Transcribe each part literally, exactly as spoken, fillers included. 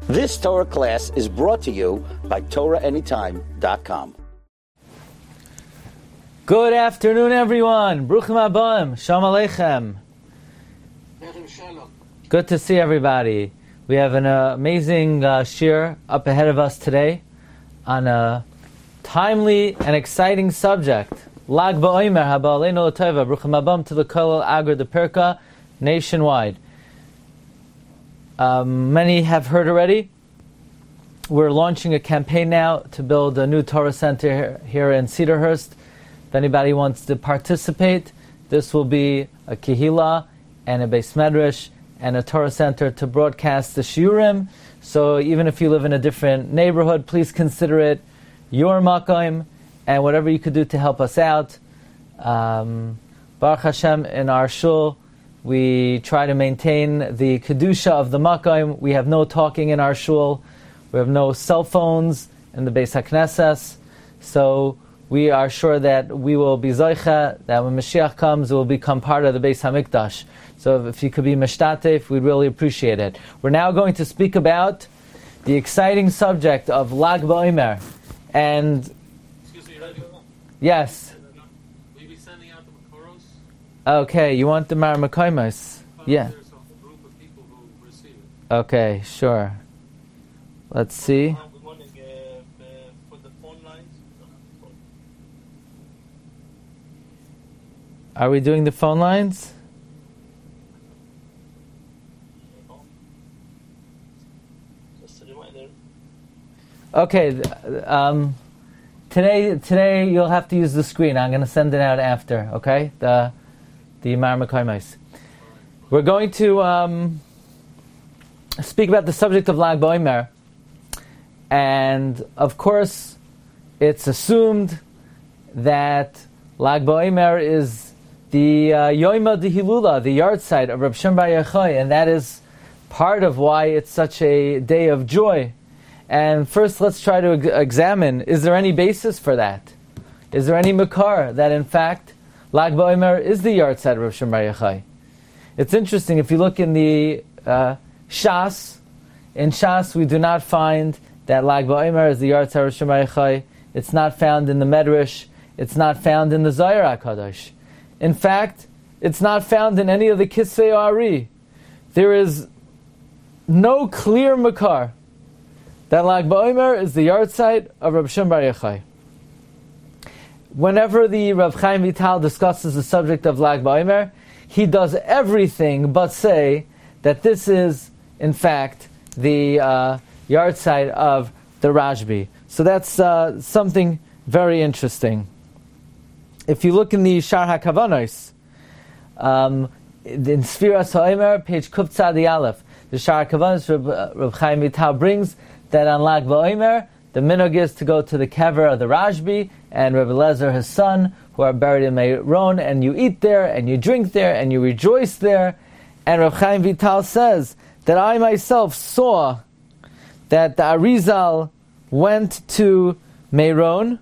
This Torah class is brought to you by Torah Anytime dot com. Good afternoon, everyone. Bruchim Abam. Shalom Aleichem. Good to see everybody. We have an uh, amazing uh, shir up ahead of us today on a timely and exciting subject. Lag BaOmer Haba Aleinu L'Tova. Bruchim Abam to the Kollel Agra de Perka nationwide. Um, many have heard already. We're launching a campaign now to build a new Torah center here, here in Cedarhurst. If anybody wants to participate, this will be a kehila and a beis medrash and a Torah center to broadcast the shiurim. So even if you live in a different neighborhood, please consider it your makom and whatever you could do to help us out. Um, Baruch Hashem, in our shul, we try to maintain the kedusha of the makom. We have no talking in our shul. We have no cell phones in the Beis HaKnesses. So we are sure that we will be zoicha, that when Mashiach comes, it will become part of the Beis HaMikdash. So if you could be mishtatef, we'd really appreciate it. We're now going to speak about the exciting subject of Lag BaOmer. And excuse me, ready? Yes. Will you be sending out the Makoros? Okay, you want the Mar Makoimos? Yeah. There's a group of people who receive it. Okay, sure. Let's see. For the phone lines. Are we doing the phone lines? Just a reminder. Okay. Um, today, today you'll have to use the screen. I'm going to send it out after. Okay, the the Mar Makoimos. We're going to um, speak about the subject of Lag BaOmer. And of course, it's assumed that Lag BaOmer is the uh, Yoima de Hilula, the yard site of Reb Shimon Bar Yochai, and that is part of why it's such a day of joy. And first, let's try to examine: is there any basis for that? Is there any makar that, in fact, Lag BaOmer is the yard site of Reb Shimon Bar Yochai? It's interesting if you look in the uh, Shas. In Shas, we do not find that Lag BaOmer is the yard site of Reb Shimon Bar Yochai. It's not found in the Medrash. It's not found in the Zohar HaKadosh. In fact, it's not found in any of the Kisvei Ari. There is no clear makar that Lag BaOmer is the yard site of Reb Shimon Bar Yochai. Whenever the Rav Chaim Vital discusses the subject of Lag BaOmer, he does everything but say that this is, in fact, the uh, yard site of the Rashbi. So that's uh, something very interesting. If you look in the Shar HaKavanos, um, in Sfiras HaOmer, page Kuf Tzadi Aleph, the Shar HaKavanos, Reb, Reb Chaim Vital brings that on Lag BaOmer, the minhag is to go to the kever of the Rashbi and Reb Eliezer, his son, who are buried in Meron, and you eat there, and you drink there, and you rejoice there. And Reb Chaim Vital says that I myself saw that the Arizal went to Meron.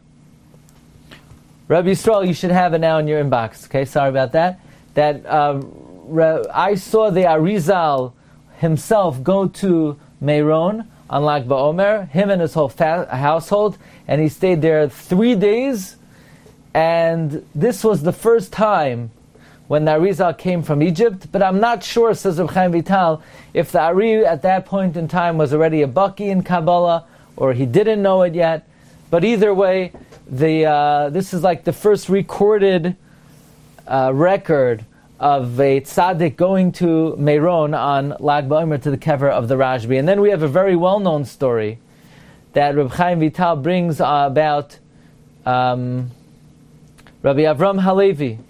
Rabbi Yisrael, you should have it now in your inbox. Okay, sorry about that. That uh, I saw the Arizal himself go to Meron on Lag BaOmer, him and his whole fa- household, and he stayed there three days. And this was the first time when the Arizal came from Egypt, but I'm not sure, says Reb Chaim Vital, if the Ari at that point in time was already a Baki in Kabbalah, or he didn't know it yet. But either way, the uh, this is like the first recorded uh, record of a tzaddik going to Meron on Lag BaOmer to the kever of the Rashbi. And then we have a very well-known story that Reb Chaim Vital brings uh, about um, Rabbi Avram Halevi,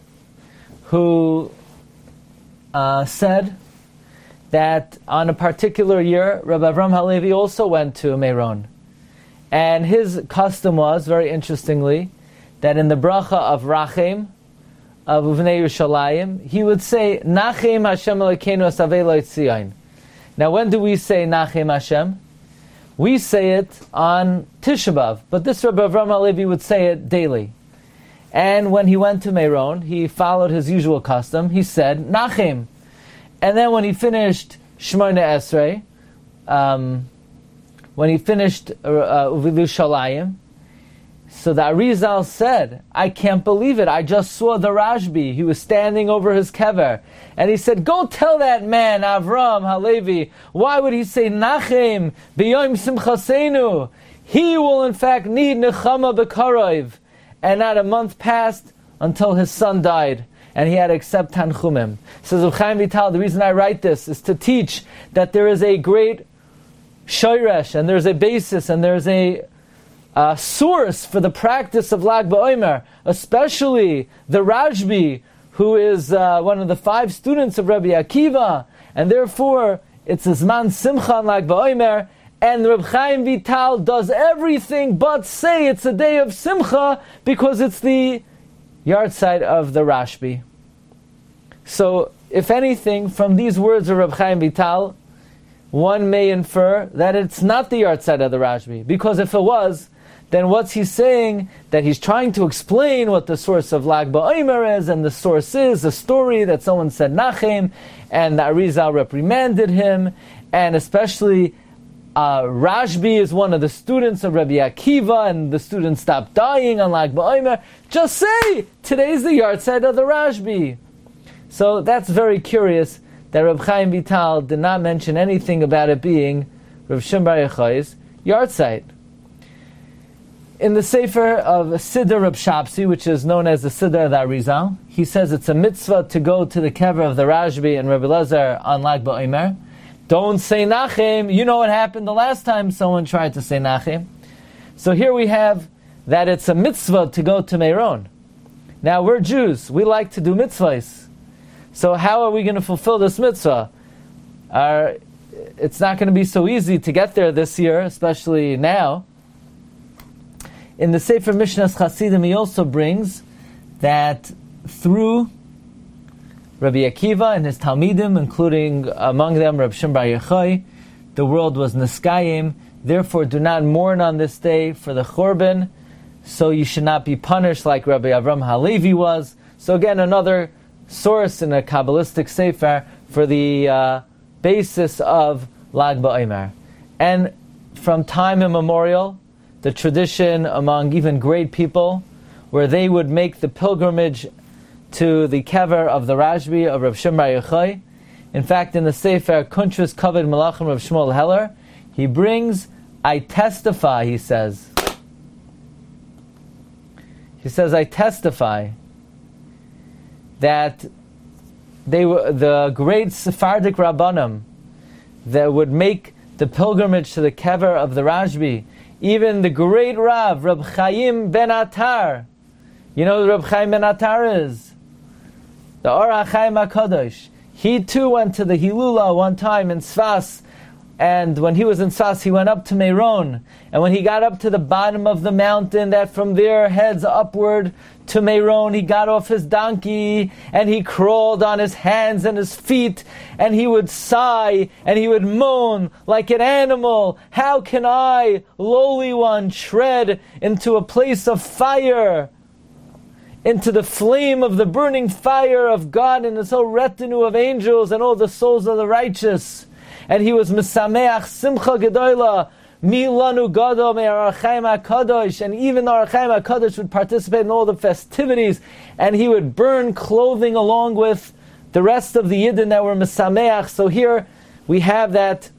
who uh, said that on a particular year, Rabbi Avram Halevi also went to Meron. And his custom was, very interestingly, that in the bracha of Rachem, of Uvnei Yerushalayim, he would say, Nachem Hashem Elokeinu Asavei Lo Yitzion. Now when do we say Nachem Hashem? We say it on Tisha B'Av, but this Rabbi Avram Halevi would say it daily. And when he went to Meron, he followed his usual custom. He said, Nachem. And then when he finished Shemona Esrei, um, when he finished Uvilu Shalayim. So the Arizal said, I can't believe it. I just saw the Rashbi. He was standing over his kever. And he said, go tell that man, Avram Halevi, why would he say, Nachem, b'yom simchasenu? He will in fact need Nechama b'karov. And not a month passed until his son died. And he had to accept Tanchumim. Says Reb Chaim Vital, the reason I write this is to teach that there is a great shoyresh, and there's a basis, and there's a uh, source for the practice of Lag BaOmer, especially the Rashbi, who is uh, one of the five students of Rabbi Akiva, and therefore it's a Zman Simcha on Lag BaOmer, and Reb Chaim Vital does everything but say it's a day of Simcha because it's the yahrzeit of the Rashbi. So, if anything, from these words of Reb Chaim Vital, one may infer that it's not the yahrzeit of the Rashbi. Because if it was, then what's he saying? That he's trying to explain what the source of Lag BaOmer is, and the source is a story that someone said Nachem, and the Arizal reprimanded him, and especially uh, Rashbi is one of the students of Rabbi Akiva, and the students stopped dying on Lag BaOmer. Just say, today's the yahrzeit of the Rashbi. So that's very curious that Reb Chaim Vital did not mention anything about it being Reb Shimon Bar Yochai's yahrzeit. In the Sefer of Siddur Reb Shapsi, which is known as the Siddur of the Arizal, he says it's a mitzvah to go to the kever of the Rashbi and Rebbe Lezer on Lag BaOmer. Don't say Nachem. You know what happened the last time someone tried to say Nachem. So here we have that it's a mitzvah to go to Meron. Now we're Jews. We like to do mitzvahs. So how are we going to fulfill this mitzvah? Our, it's not going to be so easy to get there this year, especially now. In the Sefer Mishnas Chasidim, he also brings that through Rabbi Akiva and his Talmidim, including among them Reb Shimon Bar Yochai, the world was Niskayim. Therefore, do not mourn on this day for the Churban, so you should not be punished like Rabbi Avram Halevi was. So again, another source in a Kabbalistic Sefer for the uh, basis of Lag BaOmer. And from time immemorial, the tradition among even great people, where they would make the pilgrimage to the kever of the Rashbi of Reb Shimon Bar Yochai. In fact, in the Sefer Kuntras Kavod Malachim of Shmuel Heller, he brings, I testify, he says. He says, I testify that they were the great Sephardic Rabbanim that would make the pilgrimage to the kever of the Rashbi. Even the great Rav, Reb Chaim ben Atar. You know who Reb Chaim ben Atar is? The Or HaChaim HaKadosh. He too went to the Hilula one time in Sfas, and when he was in Sfas, he went up to Meron. And when he got up to the bottom of the mountain that from there heads upward to Meron, he got off his donkey, and he crawled on his hands and his feet, and he would sigh, and he would moan like an animal. How can I, lowly one, tread into a place of fire, into the flame of the burning fire of God and his whole retinue of angels and all the souls of the righteous? And he was Mesameach Simcha Gedoyla, Milanu Gadol Me Or HaChaim HaKadosh, and even the Or HaChaim HaKadosh would participate in all the festivities, and he would burn clothing along with the rest of the Yidden that were Mesameach. So here we have that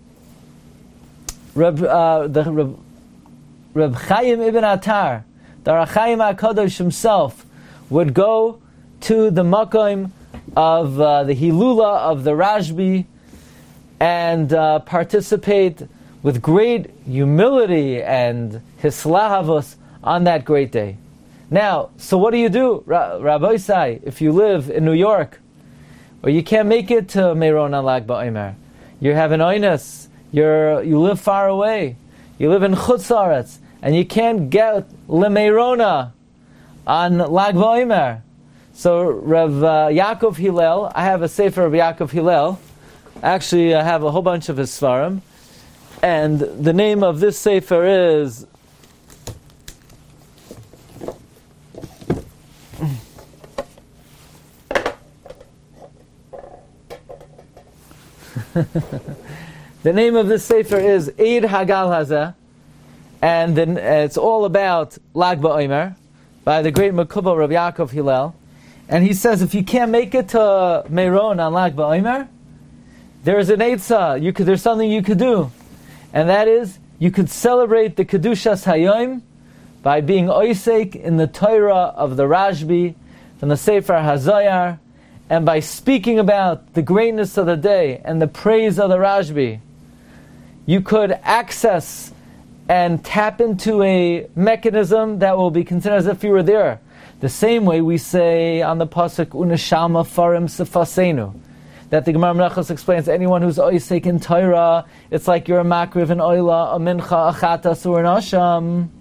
Reb, uh, the Reb, Reb Chaim ibn Atar, the Or HaChaim HaKadosh himself, would go to the Makom of uh, the Hilula of the Rashbi and uh, participate with great humility and hislahavos on that great day. Now, so what do you do, Ra- Rabbi Isai, if you live in New York, or you can't make it to Meron on Lag BaOmer? You have an oinus, you're you live far away, you live in Chutz La'aretz, and you can't get LeMerona on Lag BaOmer. So Rav uh, Yaakov Hillel, I have a sefer of Yaakov Hillel. Actually, I have a whole bunch of his svarim, and the name of this sefer is the name of this sefer is Eid Hagal Hazeh, and then it's all about Lag BaOmer by the great Mekubal Rabbi Yaakov Hillel. And he says, if you can't make it to Meron on Lag BaOmer, there's an Eitzah, you could, there's something you could do. And that is, you could celebrate the Kedushas Hayom by being oisek in the Torah of the Rashbi, from the Sefer HaZayar, and by speaking about the greatness of the day and the praise of the Rashbi. You could access and tap into a mechanism that will be considered as if you were there. The same way we say on the pasuk Uneshama Farim Sefasenu, that the Gemara Menachos explains, anyone who's oisek in Torah, it's like you're a makriv, an oila, a mincha, a chatas, or an asham.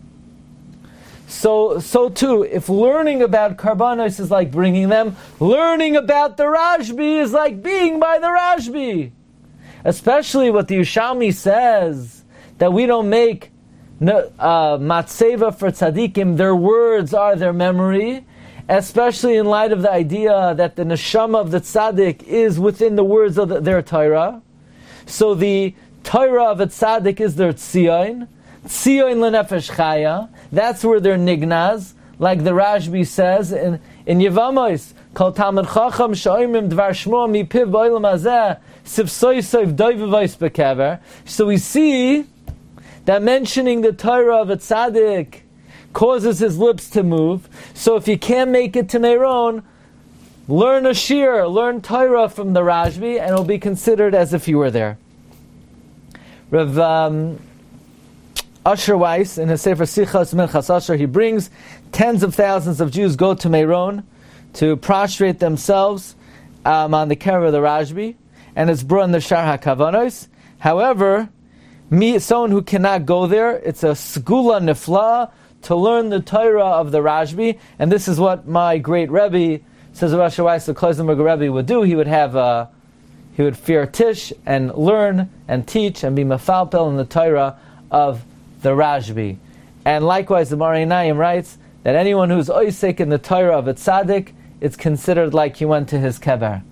So, so too, if learning about karbanos is like bringing them, learning about the Rashbi is like being by the Rashbi. Especially what the Yerushalmi says, that we don't make uh, matzeva for tzaddikim, their words are their memory, especially in light of the idea that the neshama of the tzaddik is within the words of the, their Torah. So the Torah of a tzaddik is their tzion, tzion lenefesh chaya, that's where they're nignaz, like the Rashbi says in, in Yevamos, Kol Talmud Chacham Sha'imim Dvar Shmo Mipiv Ba'olam Hazeh Sivsoy Soiv Doivavos Bekever. So we see that mentioning the Torah of a tzaddik causes his lips to move. So if you can't make it to Meron, learn a shir, learn Torah from the Rashbi, and it'll be considered as if you were there. Rav um, Asher Weiss, in his Sefer Sichas Minchas Asher, he brings tens of thousands of Jews go to Meron to prostrate themselves um, on the kever of the Rashbi, and it's brought in the Shar HaKavanos. However, me, someone who cannot go there, it's a Segula Nifla to learn the Torah of the Rashbi, and this is what my great Rebbe, says Rav Asher Weiss, the Kloisenberg Rebbe would do. He would have a, he would fear Tish and learn and teach and be mafalpel in the Torah of the Rashbi. And likewise, the Marei Naim writes that anyone who's oisek in the Torah of a tzaddik, it's considered like he went to his kever.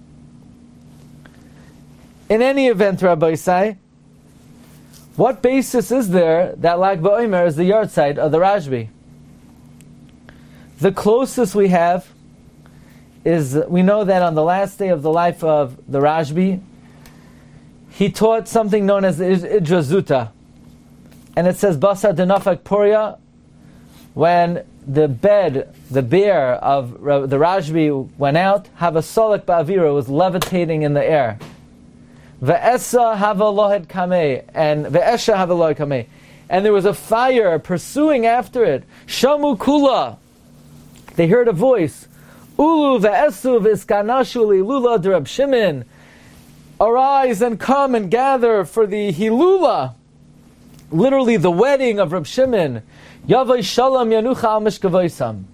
In any event, Rabbi Isai, what basis is there that Lag BaOmer is the yahrzeit of the Rashbi? The closest we have is, we know that on the last day of the life of the Rashbi, he taught something known as the Idrazuta. And it says, Basa denafak poria, when the bed, the bear of the Rashbi went out, have a solek ba'avira, was levitating in the air. Ve'esa hava lohed kameh, and ve'esha hava lohed kameh. And there was a fire pursuing after it. Shamu kula. They heard a voice. Ulu ve'esu v'iskanashu li'lula d'Rab Shimon. Arise and come and gather for the hilula, literally the wedding of Rab Shimon. Yavai shalom yanucha al mishkavoisam.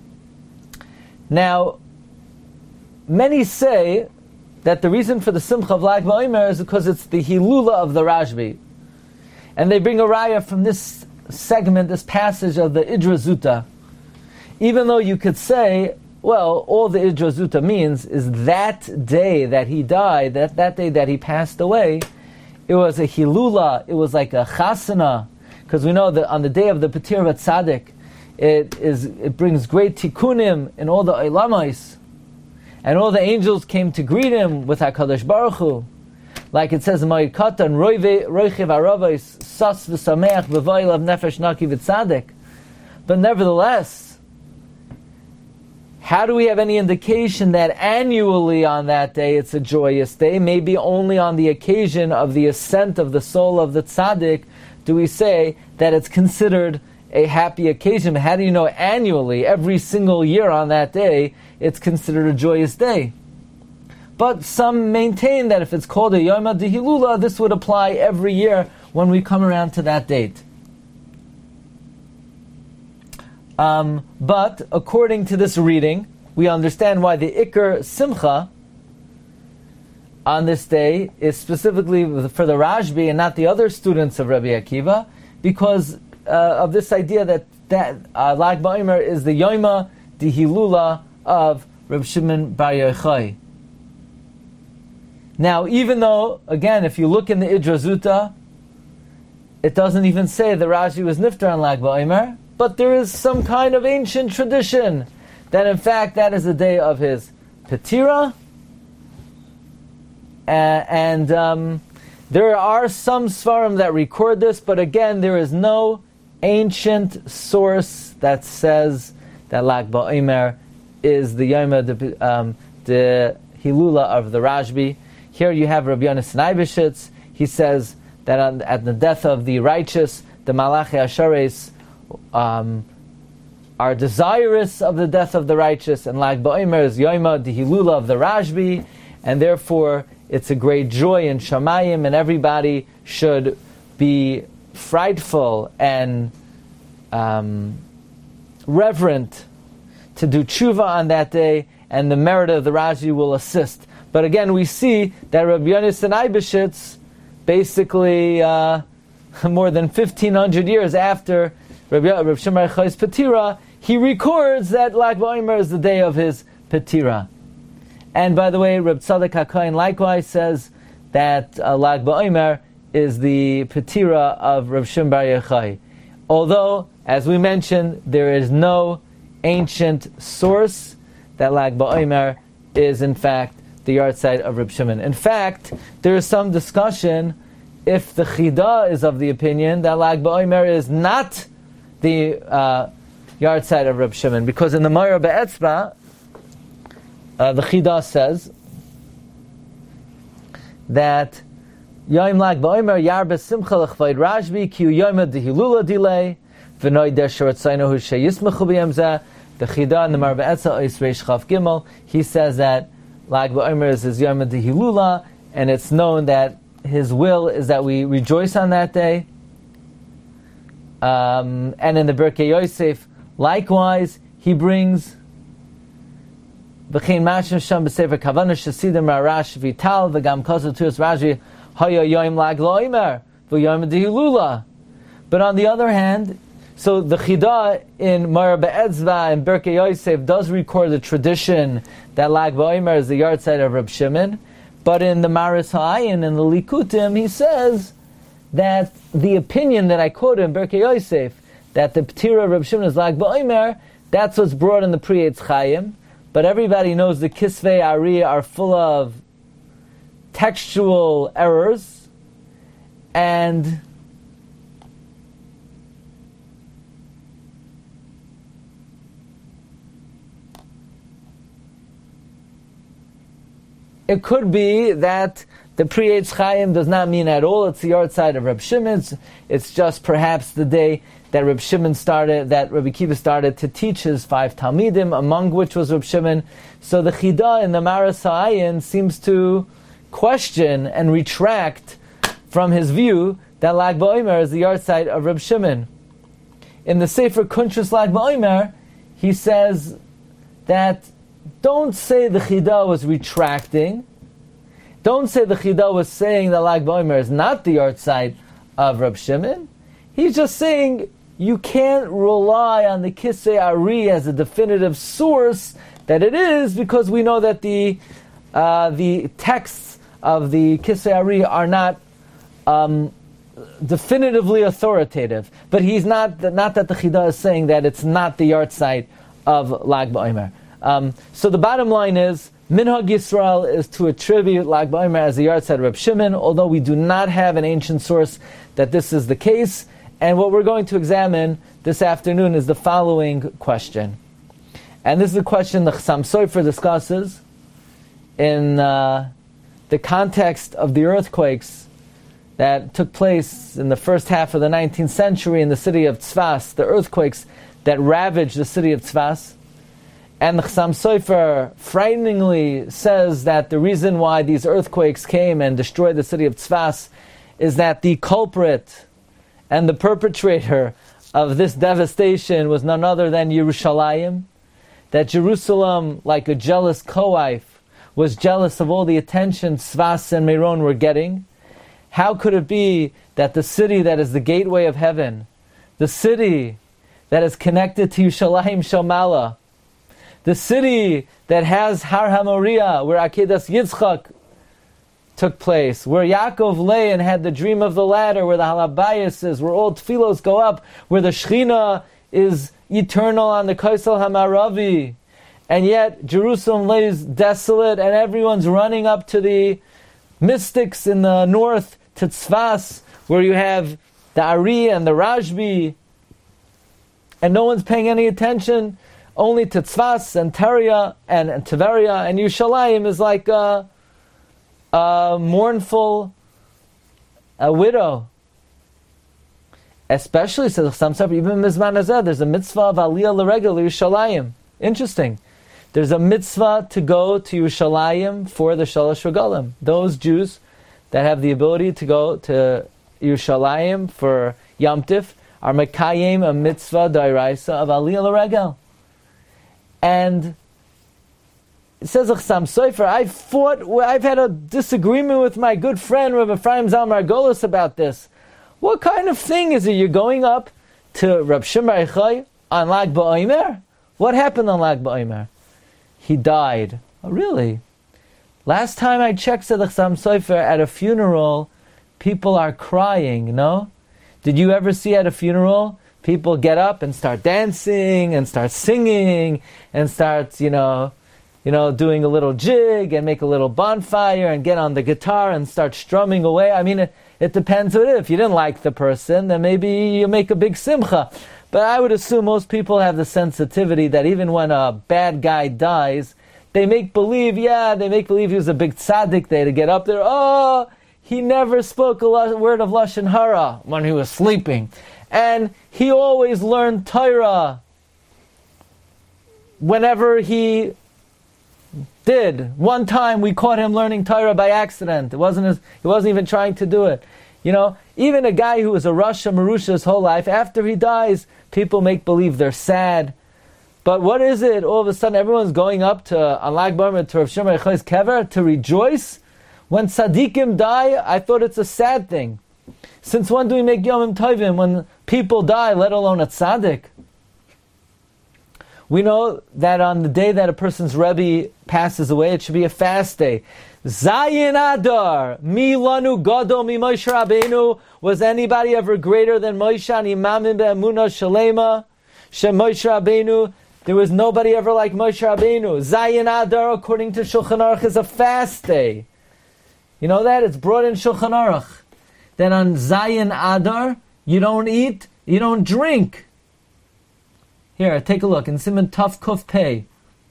Now, many say that the reason for the Simcha of Lag BaOmer is because it's the Hilula of the Rashbi. And they bring a raya from this segment, this passage of the Idrazuta. Even though you could say, well, all the Idrazuta means is that day that he died, that, that day that he passed away, it was a Hilula, it was like a Chasana, because we know that on the day of the Patir of Tzaddik, it is it brings great tikkunim in all the Eilamais. And all the angels came to greet him with HaKadosh Baruch Hu. Like it says in Ma'id Katan, Roichiv Aravais, Sas V'Sameach V'Voilav Nefesh Naki V'Tzadik. But nevertheless, how do we have any indication that annually on that day it's a joyous day? Maybe only on the occasion of the ascent of the soul of the tzaddik do we say that it's considered a happy occasion. How do you know annually, every single year on that day, it's considered a joyous day? But some maintain that if it's called a Yom HaDehilula, this would apply every year when we come around to that date. Um, but according to this reading, we understand why the Iker Simcha on this day is specifically for the Rashbi and not the other students of Rabbi Akiva, because uh, of this idea that, that uh, Lag BaOmer is the Yom HaDehilula of Reb Shimon Bar Yochai. Now, even though, again, if you look in the Idrazuta, it doesn't even say that Rashi was niftar on Lag BaOmer, but there is some kind of ancient tradition that in fact that is the day of his Petira, uh, and um, there are some Svarim that record this, but again, there is no ancient source that says that Lag BaOmer is the Yom the, um, the Hilula of the Rashbi. Here you have Rabbi Yonasan Eibeshitz. He says that on, at the death of the righteous, the Malachi Ashares um, are desirous of the death of the righteous, and Lag BaOmer is Yom the Hilula of the Rashbi, and therefore it's a great joy in Shamayim, and everybody should be frightful and um, reverent to do tshuva on that day, and the merit of the Rashi will assist. But again, we see that Rabbi Yonasan Eibeshitz, basically uh, more than fifteen hundred years after Rabbi, Rabbi Shimon Bar Yochai's Petira, he records that Lag BaOmer is the day of his Petira. And by the way, Reb Tzadok HaKohen likewise says that uh, Lag BaOmer is the Petira of Reb Shimon Bar Yochai. Although, as we mentioned, there is no ancient source that Lag BaOmer is in fact the yahrzeit of Reb Shimon. In fact, there is some discussion if the Chida is of the opinion that Lag BaOmer is not the uh, yahrzeit of Reb Shimon, because in the Moreh Be'etzba, uh, the Chida says that Yom Lag BaOmer Yarbe Simcha L'chvayid Rashbi Ki Yom Dehilula Dilei V'noi Desher Tzaynohu Sheyismechu B'Yemzeh. The Chida in the Moreh Be'etzba Ois Reish Chaf Gimel, he says that Lag BaOmer is his Yom Dehilula, and it's known that his will is that we rejoice on that day. Um, and in the Birkei Yosef, likewise, he brings V'chein Mashim Sham B'Sefer Kavanah Shesidim Rarash Vital V'gam Kosu Tuas Rashi Haya Yom Lag BaOmer V'Yom Dehilula. But on the other hand, so the Chida in Moreh Be'etzba and Birkei Yosef does record the tradition that Lag BaOmer is the yahrzeit of Reb Shimon, but in the Maris Ha'ayin and the Likutim, he says that the opinion that I quoted in Birkei Yosef, that the Petira of Reb Shimon is Lag BaOmer, that's what's brought in the Pri Eitz Chaim. But everybody knows the Kisvei Ari are full of textual errors, and it could be that the Pri Eitz Chaim does not mean at all it's the yahrzeit of Reb Shimon. It's, it's just perhaps the day that Reb Shimon started, that Rabbi Akiva started to teach his five Talmidim, among which was Reb Shimon. So the Chida in the Maris Ha'ayin seems to question and retract from his view that Lag BaOmer is the yahrzeit of Reb Shimon. In the Sefer Kuntrus Lag BaOmer, he says that don't say the Chida was retracting. Don't say the Chida was saying that Lag BaOmer is not the yahrzeit of Reb Shimon. He's just saying you can't rely on the Kisei Ari as a definitive source that it is, because we know that the uh, the texts of the Kisei Ari are not um, definitively authoritative. But he's not not that the Chida is saying that it's not the yahrzeit of Lag BaOmer. Um, so the bottom line is, Minhag Yisrael is to attribute Lag BaOmer as the yahrzeit of Reb Shimon, although we do not have an ancient source that this is the case. And what we're going to examine this afternoon is the following question. And this is a question the Chassam Sofer discusses in uh, the context of the earthquakes that took place in the first half of the nineteenth century in the city of Tzfas, the earthquakes that ravaged the city of Tzfas. And the Chassam Sofer frighteningly says that the reason why these earthquakes came and destroyed the city of Tzfas is that the culprit and the perpetrator of this devastation was none other than Yerushalayim. That Jerusalem, like a jealous co-wife, was jealous of all the attention Tzfas and Meron were getting. How could it be that the city that is the gateway of heaven, the city that is connected to Yerushalayim Shamala, the city that has Har HaMoriah, where Akedas Yitzchak took place, where Yaakov lay and had the dream of the ladder, where the halabayas is, where all tefillos go up, where the Shechina is eternal on the Kaisel Hamaravi, and yet Jerusalem lays desolate, and everyone's running up to the mystics in the north, to Tzfas, where you have the Ari and the Rashbi, and no one's paying any attention, only to Tzfas and Teria and, and Tiveria, and Yerushalayim is like a, a mournful a widow. Especially, says some stuff, even Mizman Hazeh, there's a mitzvah of Aliyah L'Regel Yerushalayim. Interesting. There's a mitzvah to go to Yerushalayim for the Shalosh Regalim. Those Jews that have the ability to go to Yerushalayim for Yom Tif are Mekayim a mitzvah d'oraisa of Aliyah L'Regel. And it says Chasam Sofer, I fought, I've had a disagreement with my good friend Rav Ephraim Zal Margolis about this. What kind of thing is it? You're going up to Rab Shimon Bar Yochai on Lag BaOmer? What happened on Lag BaOmer? He died. Oh, really? Last time I checked, said Chasam Sofer, at a funeral, people are crying, no? Did you ever see at a funeral, people get up and start dancing and start singing and start, you know, you know, doing a little jig and make a little bonfire and get on the guitar and start strumming away? I mean, it, it depends on it. If you didn't like the person, then maybe you make a big simcha. But I would assume most people have the sensitivity that even when a bad guy dies, they make believe, yeah, they make believe he was a big tzaddik. They had to get up there, oh, he never spoke a word of Lashon Hara when he was sleeping. And he always learned Torah whenever he did. One time we caught him learning Torah by accident. It wasn't his, he wasn't even trying to do it. You know, even a guy who was a Rasha Marusha his whole life, after he dies, people make believe they're sad. But what is it? All of a sudden everyone's going up to on Lag BaOmer to Rav Shimon Bar Yochai's kever to rejoice? When tzaddikim die, I thought it's a sad thing. Since when do we make Yomim Tovim when people die, let alone a tzaddik? We know that on the day that a person's Rebbe passes away, it should be a fast day. Zayin Adar, mi lanu gadol mi Moshe Rabbeinu. Was anybody ever greater than Moshe and Imamim be'emunah shalema? Shem Moshe Rabbeinu. There was nobody ever like Moshe Rabbeinu. Zayin Adar, according to Shulchan Aruch, is a fast day. You know that? It's brought in Shulchan Aruch. Then on Zayin Adar, you don't eat, you don't drink. Here, take a look. In Siman Taf Kuf Pei.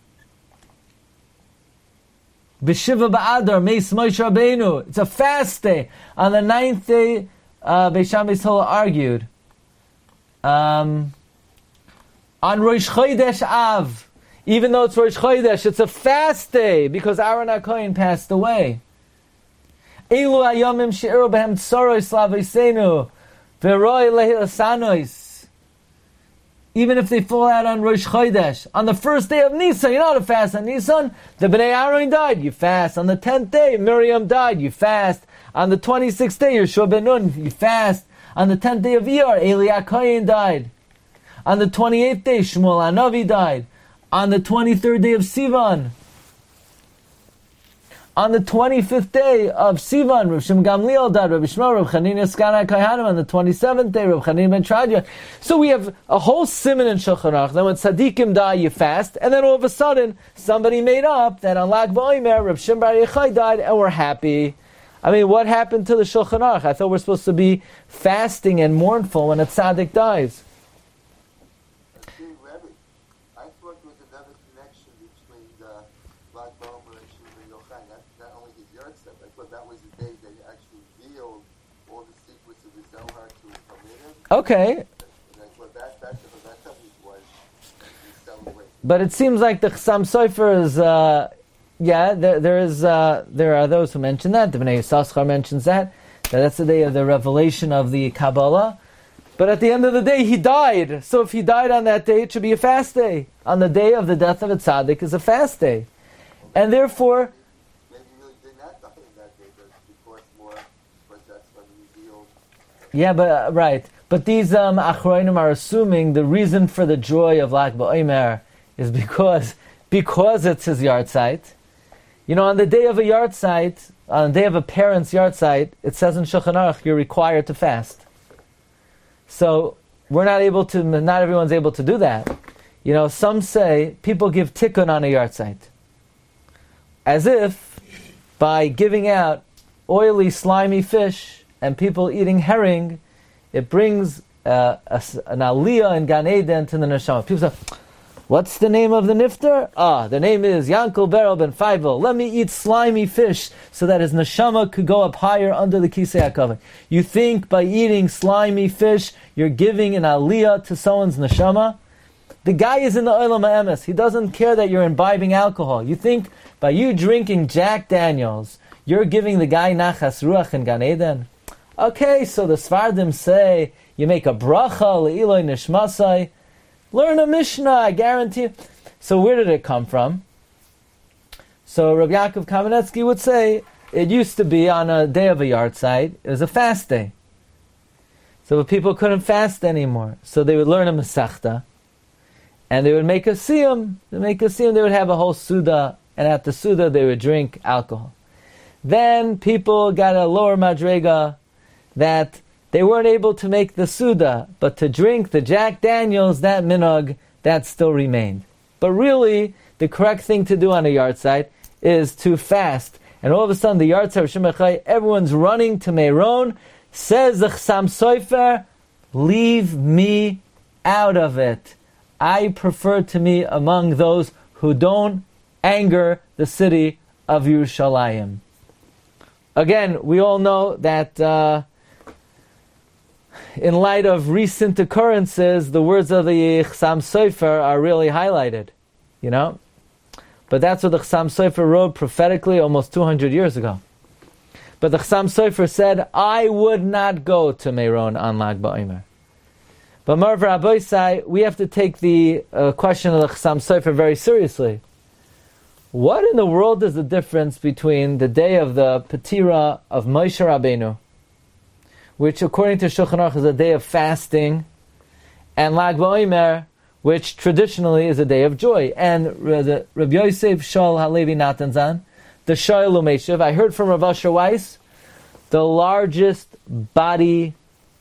B'Shiva Ba'adar, Meis Moshe Rabbeinu. It's a fast day. On the ninth day, uh, Beis Shammai Sola argued. Um, on Rosh Chodesh Av, even though it's Rosh Chodesh, it's a fast day because Aaron HaKohen passed away. Elu ayomim she'eru behem tsaros la'avoseinu v'roi lehilasanois. Even if they fall out on Rosh Chodesh, on the first day of Nisan, you're not to fast on Nisan. The Bnei Aaron died, you fast. On the tenth day, Miriam died, you fast. On the twenty-sixth day, Yeshua ben Nun, you fast. On the tenth day of Iyar, Eli HaKohen died. On the twenty-eighth day, Shmuel HaNavi died. On the twenty-third day of Sivan, on the twenty-fifth day of Sivan, Rav Shimon Gamliel died, Rav Shmuel, Rav Chanina Skana Kohanim, on the twenty-seventh day, Rav Chanina ben Tradia. So we have a whole siman in Shulchan Aruch. Then when tzaddikim die, you fast, and then all of a sudden, somebody made up that on Lag BaOmer, Rav Shimon Bar Yochai died, and we're happy. I mean, what happened to the Shulchan Aruch? I thought we're supposed to be fasting and mournful when a tzaddik dies. Okay. But it seems like the Chasam Sofer is, uh, yeah, there, there is, uh, there are those who mention that. The Bnei Yissaschar mentions that, that that's the day of the revelation of the Kabbalah. But at the end of the day, he died. So if he died on that day, it should be a fast day. On the day of the death of a tzaddik is a fast day. And therefore, maybe he really did not die on that day, but because more, but that's when he revealed. Yeah, but, uh, right. But these um, Achronim are assuming the reason for the joy of Lag BaOmer is because because it's his yahrzeit. You know, on the day of a yard site, on the day of a parent's yard site, it says in Shulchan Aruch you're required to fast. So we're not able to, not everyone's able to do that. You know, some say people give tikkun on a yard site. As if by giving out oily, slimy fish and people eating herring, it brings uh, a, an aliyah in Gan Eden to the neshama. People say, what's the name of the nifter? Ah, the name is Yankel Beryl ben Feivel. Let me eat slimy fish so that his neshama could go up higher under the Kisei HaKavod. You think by eating slimy fish, you're giving an aliyah to someone's neshama? The guy is in the Olam HaEmes. He doesn't care that you're imbibing alcohol. You think by you drinking Jack Daniels, you're giving the guy Nachas Ruach in Gan Eden? Okay, so the Sfardim say, you make a bracha, le'iloi nishmasai. Learn a Mishnah, I guarantee you. So where did it come from? So Rabbi Yaakov Kamenetsky would say, it used to be on a day of a yard site, it was a fast day. So people couldn't fast anymore. So they would learn a Masechta, and they would make a siyum. They make a siyum, they would have a whole Suda, and at the Suda they would drink alcohol. Then people got a lower madrega that they weren't able to make the Suda, but to drink the Jack Daniels, that minog, that still remained. But really, the correct thing to do on a yard site is to fast. And all of a sudden, the yard site of Shimon Chai, everyone's running to Meron, says the Chassam Sofer, leave me out of it. I prefer to be among those who don't anger the city of Yerushalayim. Again, we all know that uh, in light of recent occurrences, the words of the Chassam Sofer are really highlighted, you know? But that's what the Chassam Sofer wrote prophetically almost two hundred years ago. But the Chassam Sofer said, I would not go to Meron on Lag BaOmer. But Marv Rabbeisai, we have to take the uh, question of the Chassam Sofer very seriously. What in the world is the difference between the day of the Petira of Moshe Rabbeinu, which according to Shulchan Aruch is a day of fasting, and Lag BaOmer, which traditionally is a day of joy? And the Rabbi Yosef Shol Halevi Natanzan, the Shoel Umeshiv, I heard from Rav Asher Weiss, the largest body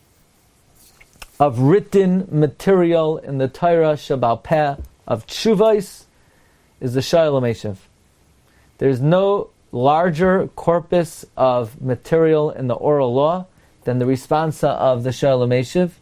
of written material in the Torah Shabbat Peh of Tshuvos is the Shoel Umeshiv. There's no larger corpus of material in the oral law than the responsa of the Shoel Umeshiv.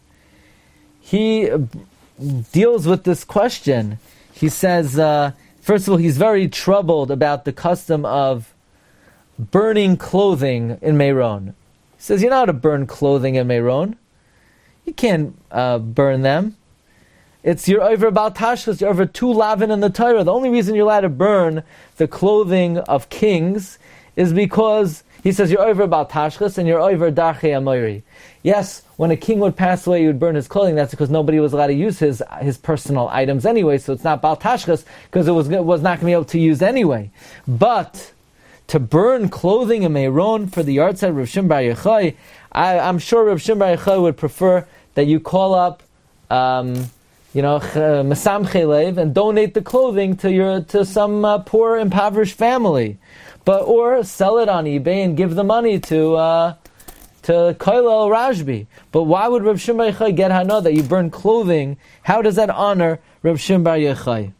He deals with this question. He says, uh, first of all, he's very troubled about the custom of burning clothing in Meron. He says, you're not to burn clothing in Meron. You can't uh, burn them. It's you're over about tashchus, you're over two lavin in the Torah. The only reason you're allowed to burn the clothing of kings is because he says you're over about tashchus and you're over darchei amoiri. Yes, when a king would pass away, he would burn his clothing. That's because nobody was allowed to use his his personal items anyway. So it's not bal tashchus because it was was not going to be able to use anyway. But to burn clothing in Meron for the yard site of Rav Shimon Bar Yochai, I, I'm sure Rav Shimon Bar Yochai would prefer that you call up, um, you know, Mesamchei Lev and donate the clothing to your to some uh, poor, impoverished family, but or sell it on eBay and give the money to uh, to Koilel Rashbi. But why would Rav Shimon Bar Yochai get hana that you burn clothing? How does that honor Rav Shimon Bar Yochai?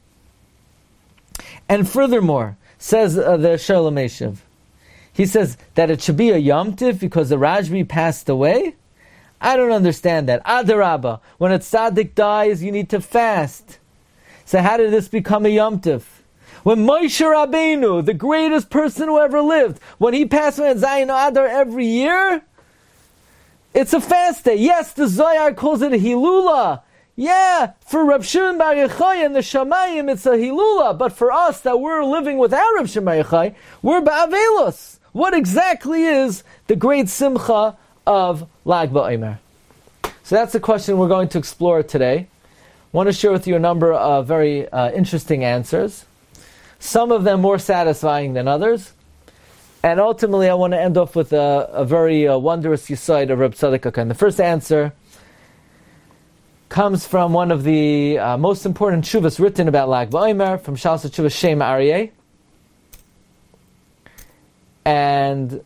And furthermore, says uh, the Shoel Umeshiv, he says that it should be a Yom Tiv because the Rashbi passed away. I don't understand that. Adarabba, when a tzaddik dies, you need to fast. So how did this become a Yom Tiv? When Moshe Rabbeinu, the greatest person who ever lived, when he passed away at Zayin Adar every year, it's a fast day. Yes, the Zohar calls it a Hilula. Yeah, for Rav Shimon Bar Yochai and the Shamayim, it's a Hilula. But for us that we're living without Rav Shimon Bar Yochai, we're Ba'avelos. What exactly is the great Simcha of Lag BaOmer? So that's the question we're going to explore today. I want to share with you a number of very uh, interesting answers. Some of them more satisfying than others. And ultimately I want to end off with a, a very uh, wondrous yesod of Reb Tzadok HaKohen. The first answer comes from one of the uh, most important tshuvas written about Lag BaOmer, from Shalsa Tshuvas Shem Aryeh. And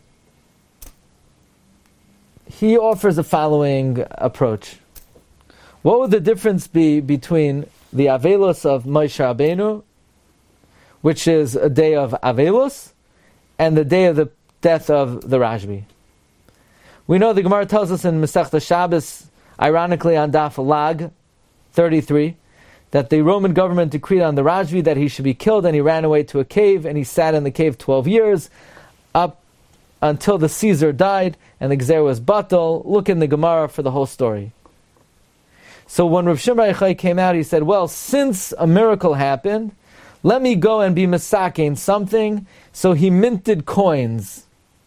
he offers the following approach. What would the difference be between the Avelos of Moshe Rabbeinu, which is a day of Avelos, and the day of the death of the Rashbi? We know the Gemara tells us in Masechta Shabbos, ironically on Daf Lag thirty-three, that the Roman government decreed on the Rashbi that he should be killed, and he ran away to a cave, and he sat in the cave twelve years, up until the Caesar died, and the Gzer was batal. Look in the Gemara for the whole story. So when Rav Shimon Bar Yochai came out, he said, well, since a miracle happened, let me go and be misakein something. So he minted coins.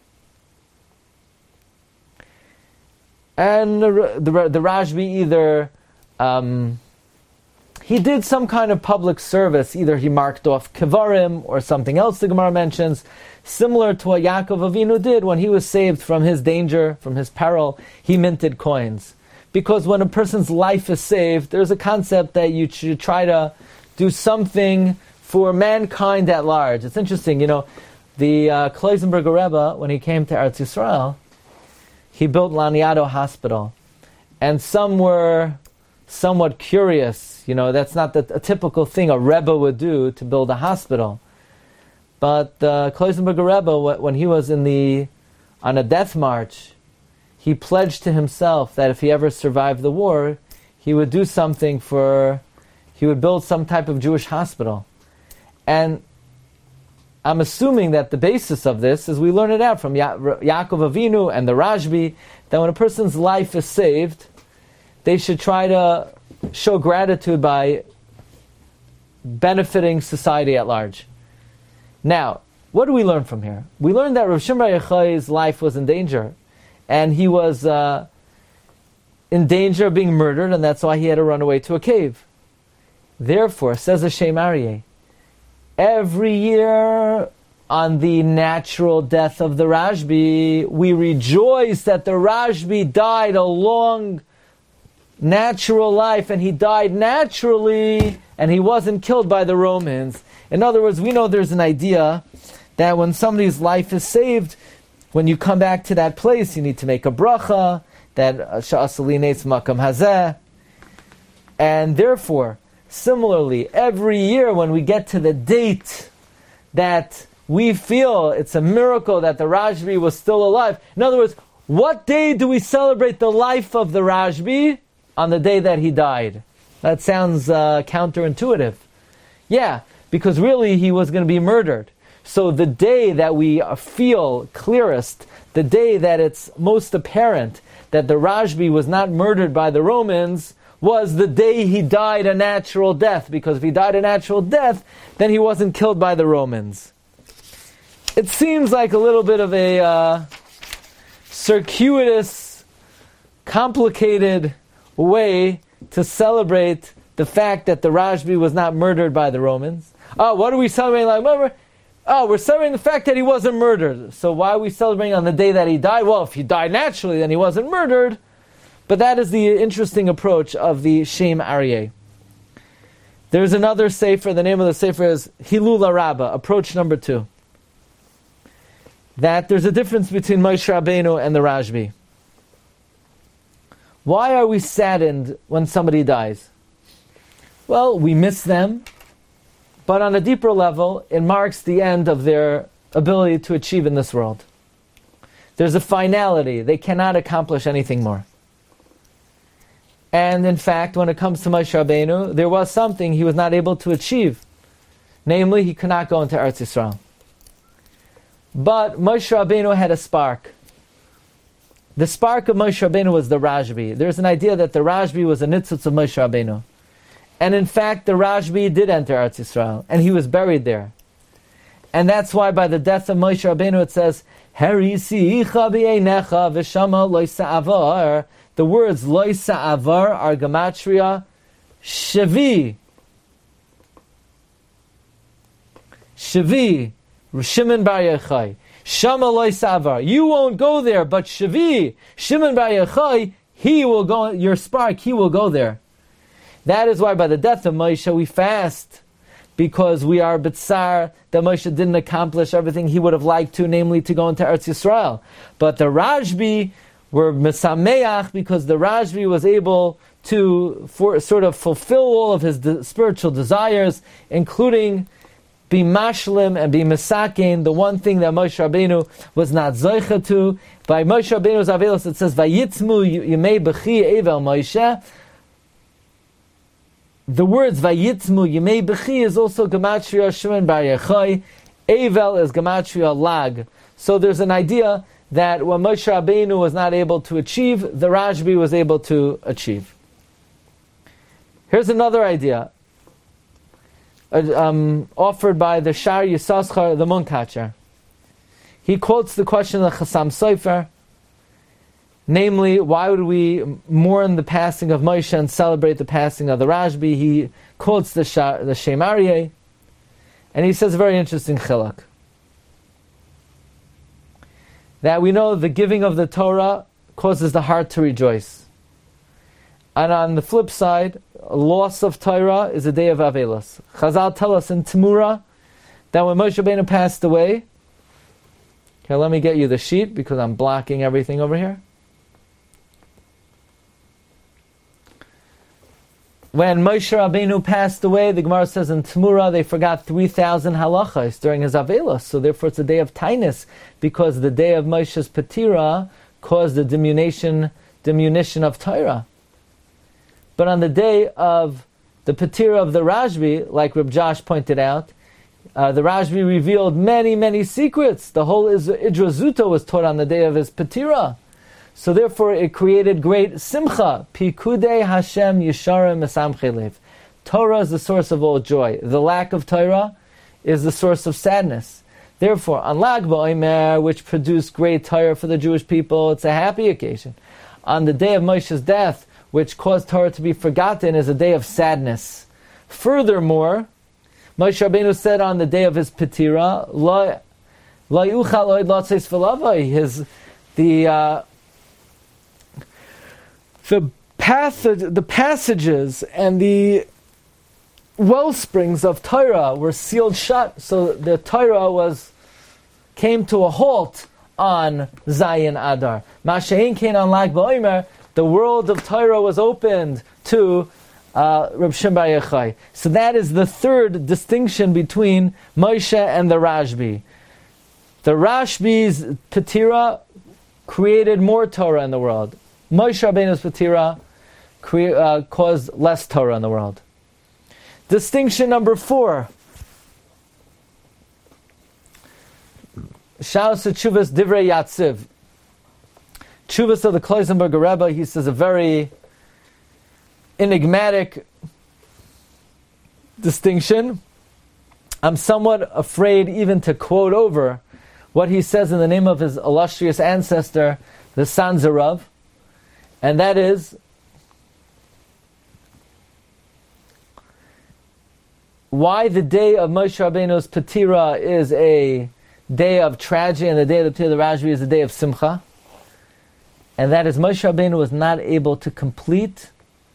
And the, the, the Rashbi either, um, he did some kind of public service. Either he marked off kevarim or something else the Gemara mentions, similar to what Yaakov Avinu did when he was saved from his danger, from his peril. He minted coins. Because when a person's life is saved, there's a concept that you should try to do something for mankind at large. It's interesting, you know, the uh, Kloisenberger Rebbe, when he came to Eretz Yisrael, he built Laniado Hospital. And some were somewhat curious. You know, that's not the, a typical thing a Rebbe would do to build a hospital. But uh, Kloisenberger Rebbe, when he was in the on a death march, he pledged to himself that if he ever survived the war, he would do something for, he would build some type of Jewish hospital. And I'm assuming that the basis of this is we learn it out from ya- Yaakov Avinu and the Rashbi, that when a person's life is saved, they should try to show gratitude by benefiting society at large. Now, what do we learn from here? We learned that Rav Shimon Bar Yochai's life was in danger. And he was uh, in danger of being murdered, and that's why he had to run away to a cave. Therefore, says Hashem Aryeh, every year on the natural death of the Rashbi, we rejoice that the Rashbi died a long, natural life, and he died naturally, and he wasn't killed by the Romans. In other words, we know there's an idea that when somebody's life is saved, when you come back to that place, you need to make a bracha, that sha'asali neitz makam hazeh. And therefore, similarly, every year when we get to the date that we feel it's a miracle that the Rashbi was still alive. In other words, what day do we celebrate the life of the Rashbi? On the day that he died. That sounds uh, counterintuitive. Yeah, because really he was going to be murdered. So the day that we feel clearest, the day that it's most apparent that the Rashbi was not murdered by the Romans, was the day he died a natural death. Because if he died a natural death, then he wasn't killed by the Romans. It seems like a little bit of a uh, circuitous, complicated way to celebrate the fact that the Rashbi was not murdered by the Romans. Oh, what are we celebrating? Like, remember? Oh, we're celebrating the fact that he wasn't murdered. So why are we celebrating on the day that he died? Well, if he died naturally, then he wasn't murdered. But that is the interesting approach of the Shem Aryeh. There's another sefer. The name of the sefer is Hilul Rabbah, approach number two. That there's a difference between Moshe Rabbeinu and the Rashbi. Why are we saddened when somebody dies? Well, we miss them. But on a deeper level, it marks the end of their ability to achieve in this world. There's a finality. They cannot accomplish anything more. And in fact, when it comes to Moshe Rabbeinu, there was something he was not able to achieve. Namely, he could not go into Eretz Yisrael. But Moshe Rabbeinu had a spark. The spark of Moshe Rabbeinu was the Rashbi. There's an idea that the Rashbi was a nitzutz of Moshe Rabbeinu. And in fact, the Rashbi did enter Eretz Yisrael, and he was buried there. And that's why by the death of Moshe Rabbeinu it says, Harisicha b'einecha v'shama lo sa'avar. The words lo sa'avar are gematria Shavi. Shavi. Shimon Bar Yochai. Shama lo sa'avar. You won't go there, but Shavi. Shimon Bar Yochai, he will go, your spark, he will go there. That is why by the death of Moshe we fast, because we are Bitsar that Moshe didn't accomplish everything he would have liked to, namely to go into Eretz Yisrael. But the Rashbi were Mesameach because the Rashbi was able to for, sort of fulfill all of his de- spiritual desires, including be mashlim and be misakein, the one thing that Moshe Rabbeinu was not zoicha to. By Moshe Rabbeinu's Avelos it says, Vayitzmu yimei b'chi evel Moshe. The words Vayitzmu Yimei B'chi is also Gematria Shimon Bar Yochai. Evel is Gematria Lag. So there's an idea that what Moshe Rabbeinu was not able to achieve, the Rashbi was able to achieve. Here's another idea uh, um, offered by the Shar Yissaschar, the Munkacher. He quotes the question of Chassam Sofer, namely, why would we mourn the passing of Moshe and celebrate the passing of the Rashbi? He quotes the Shar, the Shem Aryeh, and he says a very interesting chiluk. That we know the giving of the Torah causes the heart to rejoice. And on the flip side, loss of Torah is a day of Avelos. Chazal tell us in Temura that when Moshe Rabbeinu passed away, here, let me get you the sheet because I'm blocking everything over here. When Moshe Rabbeinu passed away, the Gemara says in Temura, they forgot three thousand halachas during his Avelos. So therefore it's a day of tainus, because the day of Moshe's Petira caused the diminution, diminution of Torah. But on the day of the Petira of the Rashbi, like Reb Josh pointed out, uh, the Rashbi revealed many, many secrets. The whole Idra Zuta was taught on the day of his Petira. So therefore it created great simcha. Pikudei Hashem Yesharim Mesamchei Lev. Torah is the source of all joy. The lack of Torah is the source of sadness. Therefore, on Lag BaOmer, which produced great Torah for the Jewish people, it's a happy occasion. On the day of Moshe's death, which caused Torah to be forgotten, is a day of sadness. Furthermore, Moshe Rabbeinu said on the day of his Petira, Lo yuchal oid latzeis v'lavai, his the uh, The passage, the passages and the well springs of Torah were sealed shut, so the Torah was came to a halt on Zayin Adar. Mashein came on Lag BaOmer, the world of Torah was opened to uh, Reb Shimon Bar Yochai. So that is the third distinction between Moshe and the Rashbi. The Rashbi's Petira created more Torah in the world. Moshe Rabbeinu's Petira cre- uh, caused less Torah in the world. Distinction number four. Shalos Tshuvas Divrei Yatziv. Tshuvas of the Kloisenberger Rebbe, he says a very enigmatic distinction. I'm somewhat afraid even to quote over what he says in the name of his illustrious ancestor, the Sanzarav. And that is, why the day of Moshe Rabbeinu's Petira is a day of tragedy and the day of the Petira of the Rashbi is a day of Simcha. And that is, Moshe Rabbeinu was not able to complete,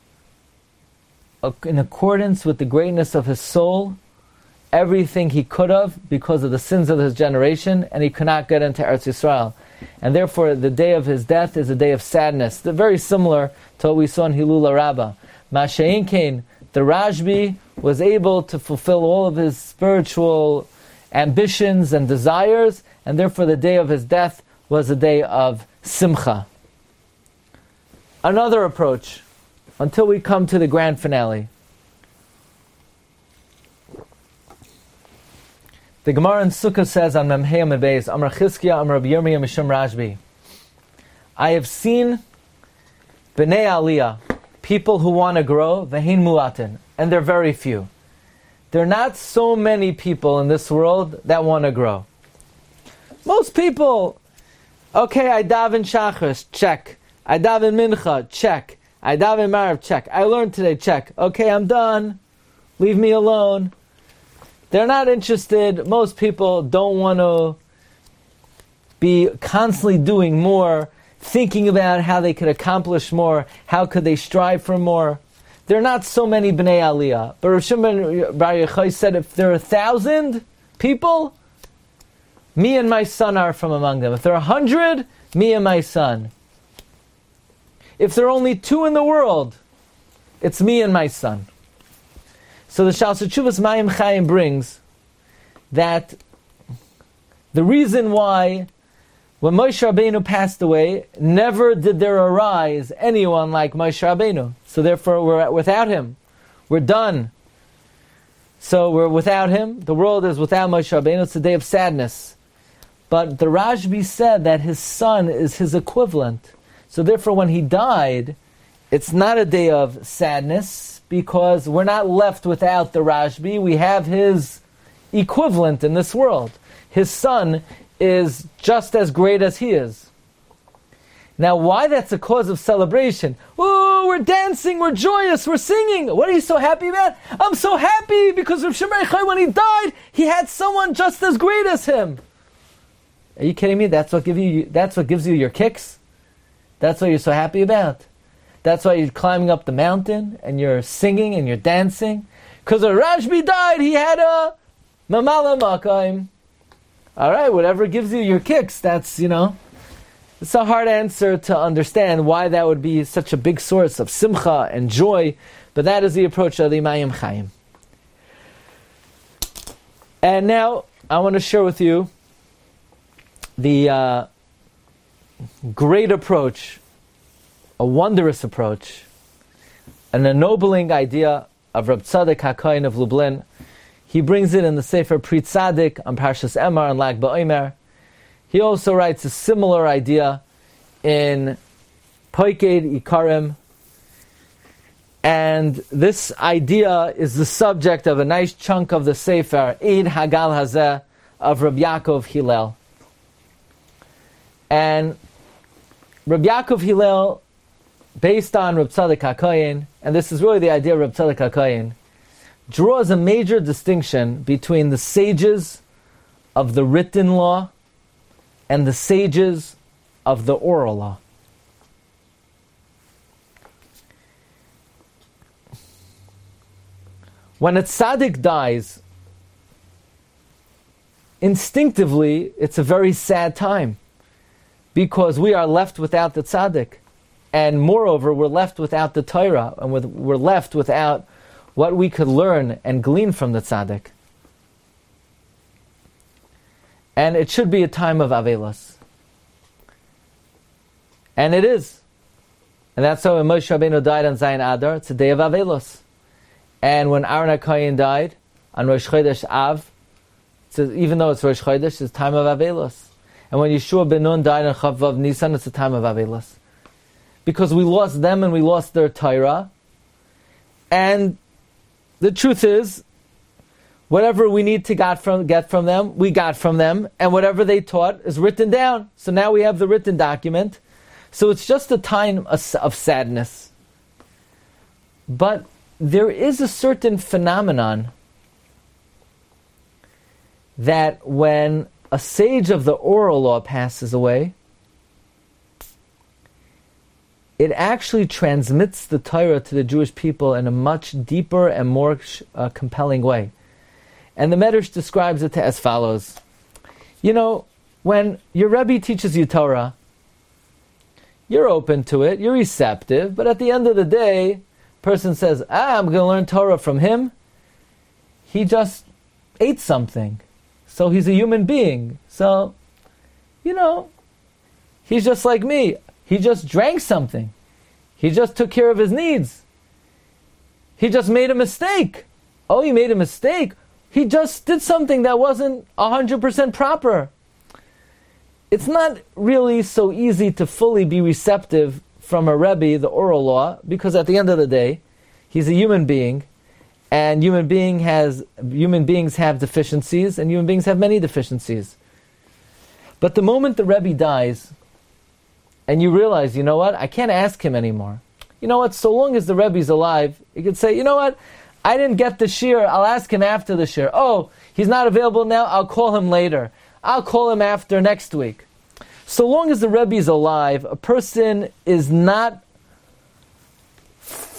in accordance with the greatness of his soul, everything he could have because of the sins of his generation, and he could not get into Eretz Yisrael. And therefore, the day of his death is a day of sadness. They're very similar to what we saw in Hilul Rabbah. Mashein Kain, the Rashbi, was able to fulfill all of his spiritual ambitions and desires, and therefore the day of his death was a day of Simcha. Another approach, until we come to the grand finale. The Gemara in Sukkah says on Memhei Amud Beis, Amar Chizkiya, Amar Rabbi Yirmiyah Mishum Rashbi, I have seen Bnei Aliyah, people who want to grow, Vehin Mu'atin, and they're very few. There are not so many people in this world that want to grow. Most people, okay, I daven Shachris, check. I daven Mincha, check. I daven Marav, check. I learned today, check. Okay, I'm done. Leave me alone. They're not interested. Most people don't want to be constantly doing more, thinking about how they could accomplish more, how could they strive for more. there are not so many Bnei Aliyah. But Rav Shimon Bar Yochai said, if there are a thousand people, me and my son are from among them. If there are a hundred, me and my son. If there are only two in the world, it's me and my son. So the Shalsei Teshuvos Mayim Chaim brings that the reason why when Moshe Rabbeinu passed away, never did there arise anyone like Moshe Rabbeinu. So therefore we're without him. We're done. So we're without him. The world is without Moshe Rabbeinu. It's a day of sadness. But the Rashbi said that his son is his equivalent. So therefore when he died, it's not a day of sadness because we're not left without the Rashbi. We have his equivalent in this world. His son is just as great as he is. Now, why that's a cause of celebration? Oh, we're dancing, we're joyous, we're singing. What are you so happy about? I'm so happy because Rav Shimon Bar Yochai, when he died, he had someone just as great as him. Are you kidding me? That's what give you. That's what gives you your kicks. That's what you're so happy about. That's why you're climbing up the mountain and you're singing and you're dancing. Because when Rashbi died, he had a mamala makayim. All right, whatever gives you your kicks, that's, you know, it's a hard answer to understand why that would be such a big source of simcha and joy, but that is the approach of the Mayim Chaim. And now, I want to share with you the uh, great approach, a wondrous approach, an ennobling idea of Reb Tzadok HaKohen of Lublin. He brings it in the Sefer Pri Tzadik on Parshas Emor and Lag BaOmer. He also writes a similar idea in Poiked Ikarim. And this idea is the subject of a nice chunk of the Sefer, Eid Hagal Hazeh, of Reb Yaakov Hillel. And Reb Yaakov Hillel, based on Reb Tzadok HaKohen, and this is really the idea of Reb Tzadok HaKohen, draws a major distinction between the sages of the written law and the sages of the oral law. When a tzaddik dies, instinctively it's a very sad time because we are left without the tzaddik. And moreover, we're left without the Torah, and we're left without what we could learn and glean from the tzaddik. And it should be a time of Avelos. And it is. And that's why when Moshe Rabbeinu died on Zayin Adar, it's a day of Avelos. And when Aaron HaKohen died on Rosh Chodesh Av, it's a, even though it's Rosh Chodesh, it's a time of Avelos. And when Yeshua ben Nun died on Chav Vav Nisan, it's a time of Avelos. Because we lost them and we lost their Torah. And the truth is, whatever we need to get from, get from them, we got from them, and whatever they taught is written down. So now we have the written document. So it's just a time of, of sadness. But there is a certain phenomenon that when a sage of the oral law passes away, it actually transmits the Torah to the Jewish people in a much deeper and more uh, compelling way. And the Medrash describes it as follows. You know, when your Rebbe teaches you Torah, you're open to it, you're receptive, but at the end of the day, a person says, ah, I'm going to learn Torah from him. He just ate something. So he's a human being. So, you know, he's just like me. He just drank something. He just took care of his needs. He just made a mistake. Oh, he made a mistake. He just did something that wasn't one hundred percent proper. It's not really so easy to fully be receptive from a Rebbe, the oral law, because at the end of the day, he's a human being, and human being has human beings have deficiencies, and human beings have many deficiencies. But the moment the Rebbe dies, and you realize, you know what, I can't ask him anymore. You know what, so long as the Rebbe's alive, you could say, you know what, I didn't get the shir, I'll ask him after the shir. Oh, he's not available now, I'll call him later. I'll call him after next week. So long as the Rebbe is alive, a person is not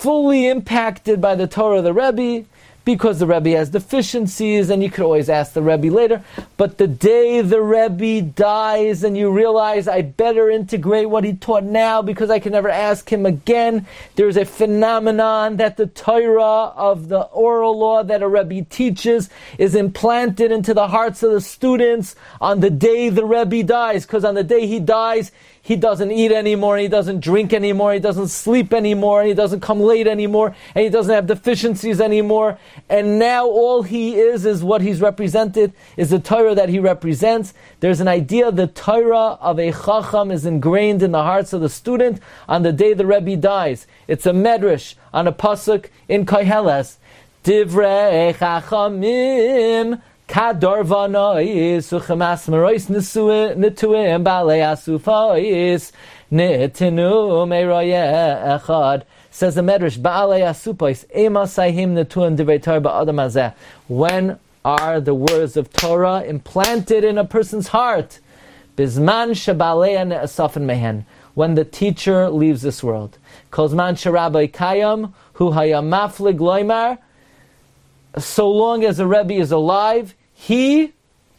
fully impacted by the Torah of the Rebbe, because the Rebbe has deficiencies, and you could always ask the Rebbe later. But the day the Rebbe dies and you realize, I better integrate what he taught now because I can never ask him again, there's a phenomenon that the Torah of the oral law that a Rebbe teaches is implanted into the hearts of the students on the day the Rebbe dies. Because on the day he dies, he doesn't eat anymore, he doesn't drink anymore, he doesn't sleep anymore, he doesn't come late anymore, and he doesn't have deficiencies anymore. And now all he is, is what he's represented, is the Torah that he represents. There's an idea the Torah of a Chacham is ingrained in the hearts of the student on the day the Rebbe dies. It's a medrash on a pasuk in Koheles. Divrei Chachamim Kador vanois uchemas merois nituim balei asufais nitinu meiroye echad. Says the Medrash, Baalei asupais emasayhim nituim divrei Torah ba'adam hazeh. When are the words of Torah implanted in a person's heart? Bizman shebalei ne'asafen mehen. When the teacher leaves this world. Kozman sherabbai kayam hu hayam maflig loymar. So long as the Rebbe is alive, he,